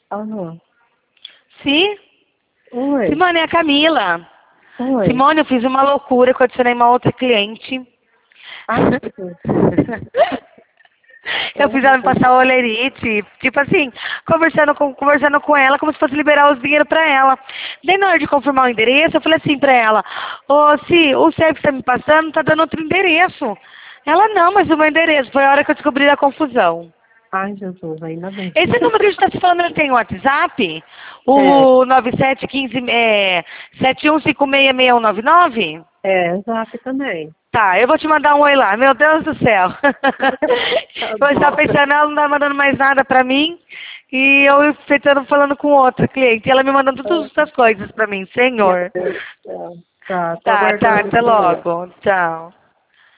Alô? Sim? Oi. Simone, é a Camila. Oi. Simone, eu fiz uma loucura que eu adicionei uma outra cliente. Ai, meu Deus. Eu fiz ela me passar o olerite, tipo assim, conversando com ela como se fosse liberar os dinheiro pra ela. Daí na hora de confirmar o endereço, eu falei assim pra ela, ô, Si, o CEP que você tá me passando tá dando outro endereço. Ela, não, mas o meu endereço, foi a hora que eu descobri a confusão. Ai, Jesus, ainda bem. Esse número que a gente tá se falando, ele tem WhatsApp? É, O 9715, 71566199? Zap também. Tá, eu vou te mandar um oi lá. Meu Deus do céu. Tá Eu estava bom. pensando, ela não tá mandando mais nada pra mim. E eu tentando falando com outra cliente. E ela me mandando todas essas coisas pra mim. Meu Senhor. Deus do céu. Tá, tô Tá, aguardando até aqui. logo. Tchau.